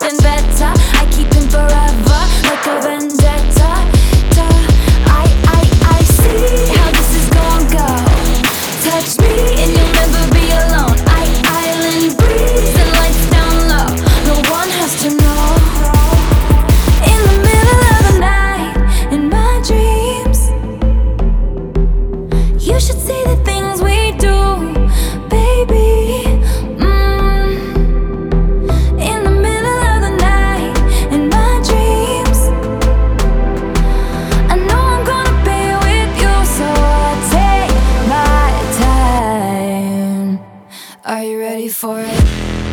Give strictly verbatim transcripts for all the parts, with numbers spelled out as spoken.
something better. I keep him forever, like a vendetta. Duh. I, I, I see how this is gonna go. Touch me and you'll never be alone. I, island breeze and lights down low. No one has to know. In the middle of the night, in my dreams, you should see the things we do, baby. Mm. In the middle of the night, in my dreams, I know I'm gonna be with you, so I take my time. Are you ready for it?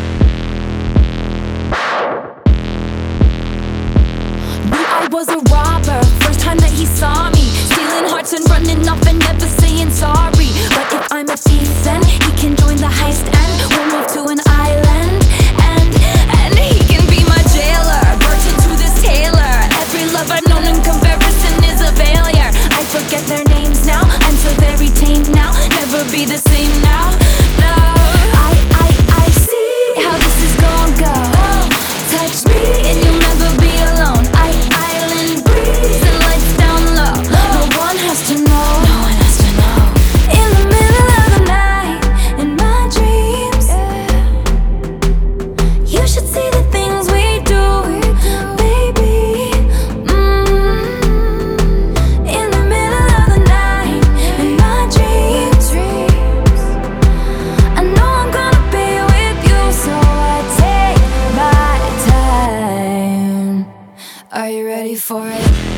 Knew I was a robber, first time that he saw me, stealing hearts and running off and never saying sorry. But if I'm a thief, then he can join the heist and we'll move to an island. And, and he can be my jailer, virgin to this tailor. Every love I've known in comparison is a failure. I forget their names now, I'm so very tame now. Never be the same now, no. I, I, I see how this is gonna go. Touch me and you'll never be alone. I, island breeze and lights down low. No one has to know. No one has to know. In the middle of the night, in my dreams, you should see the things we do, baby. Mm. In the middle of the night, in my dreams, I know I'm gonna be with you, so I take my time. Are you ready for it?